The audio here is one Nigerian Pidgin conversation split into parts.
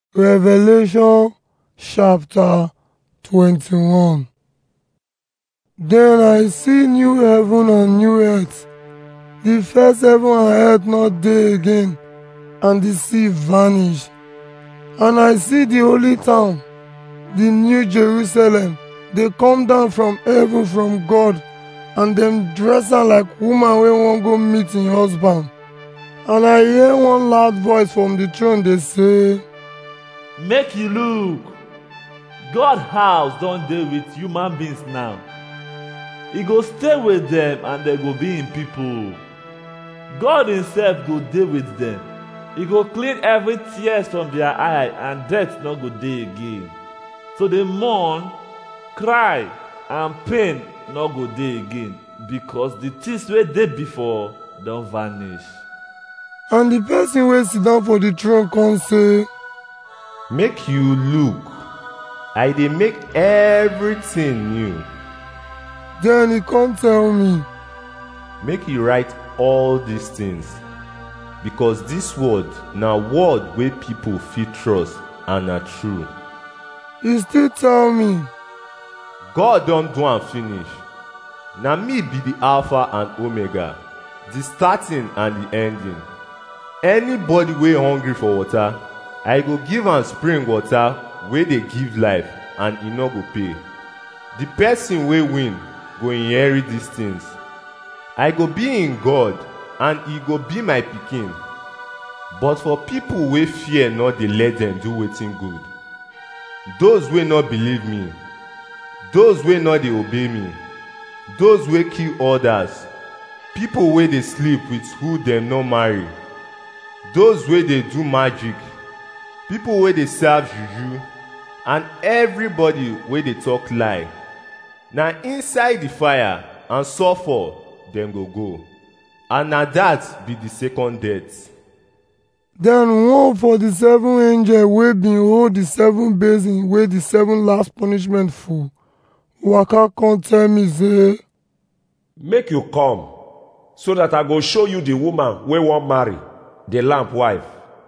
Revelation chapter 21. Then I see new heaven and new earth. The first heaven and earth not there again, and the sea vanished. And I see the holy town, the new Jerusalem, they come down from heaven from God, and them dress am like woman wey wan go meet im husband. And I hear one loud voice from the throne dey say, Make you look, God house don dey with human beings now. He go stay with them and they go be im people. God himself go dey with them. He go clean every tears from their eye, and death no go dey again. So they mourn, cry, and pain no go dey again, because the things wey dey before don vanish. And the person wey sit down for the throne come say, Make you look, I dey make everything new. Then he come tell me, Make you write all these things, because this word na word wey people fit trust and na true. he still tell me, God don do am finish. Na me be the Alpha and Omega, the starting and the ending. Anybody wey hungry for water, I go give am spring water wey dey give life, and e no go pay. The person wey win go inherit these things. I go be in God, and he go be my pikin. But for people wey fear not dey let them do wetin good, those wey not believe me, those wey not dey obey me, those wey kill others, people wey dey sleep with who dem no marry, those wey dey do magic, people wey dey serve juju, and everybody wey dey talk lie, na inside the fire and sulfur dem go, and na that be the second death. Then one for the seven angels wey bin hold the seven basin wey the seven last punishment full, waka come tell me say, Make you come, so that I go show you the woman wey wan marry, the lamb wife.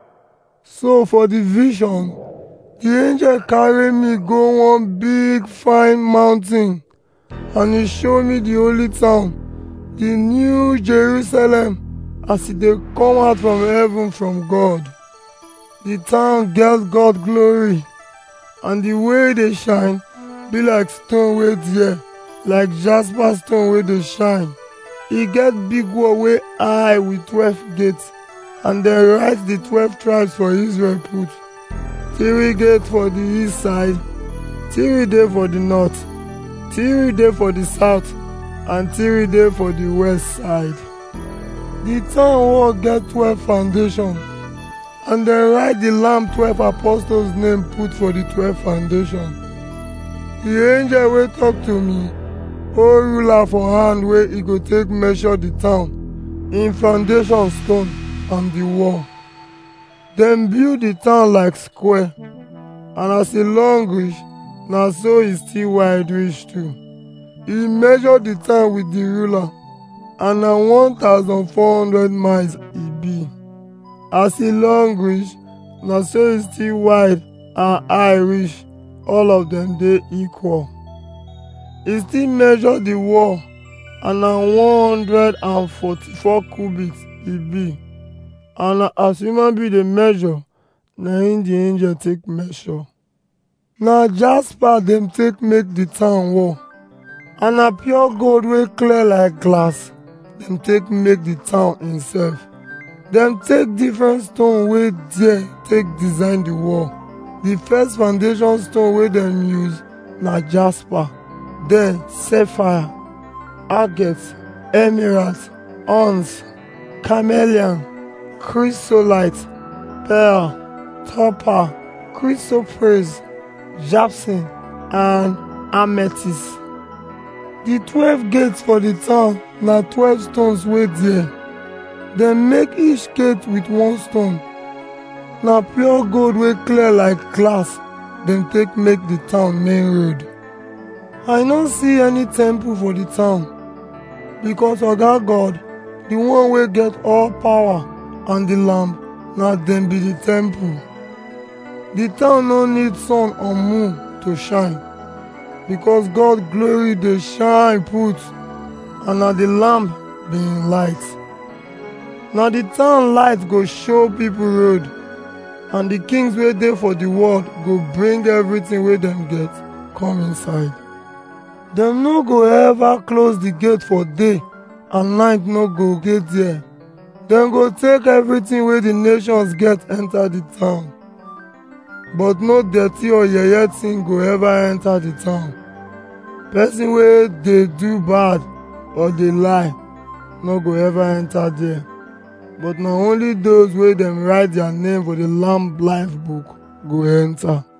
So for the vision, the angel carry me go one big fine mountain, and he show me the holy town, the new Jerusalem, as e dey come out from heaven from God. The town get God glory, and the way dey shine be like stone wey there, like jasper stone wey dey shine. E get big wall wey high with 12 gates, and dem write the 12 tribes for Israel put. 3 gates for the east side, 3 dey for the north, 3 dey for the south, and 3 dey for the west side. The town wall get 12 foundation, and dem write the Lamb 12 apostles name put for the 12 foundation. The angel wey talk to me hold ruler for hand wey e go take measure the town, im foundation stone and the wall. Dem build the town like square, and as e long reach, na so e still wide reach too. E measure the town with the ruler, and na 1,400 miles e be. As e long reach, na so e still wide and high reach, all of them dey equal. E still measure the wall, and na 144 cubits e be. And na as human being dey measure, na im the angel take measure. Na jasper dem take make the town wall, and na pure gold wey clear like glass dem take make the town imself. Dem take different stone wey there take design the wall. The first foundation stone wey dem use na jasper, then sapphire, agate, emerald, onyx, carnelian, chrysolite, pearl, topaz, chrysoprase, jacinth, and amethyst. The 12 gates for the town na 12 stones wey there. Dem make each gate with one stone. Na pure gold wey clear like glass dem take make the town main road. I no see any temple for the town, because Oga God, the one wey get all power, and the Lamb, na dem be the temple. The town no need sun or moon to shine, because God glory dey shine put, and na the lamp be im light. Na the town light go show people road, and the kings wey dey for the world go bring everything wey dem get come inside. Dem no go ever close the gate for day, and night no go dey there. Dem go take everything wey the nations get enter the town, but no dirty or yeye thing go ever enter the town. Person wey dey do bad or dey lie no go ever enter there, but na only those wey dem write their name for the Lamb life book go enter.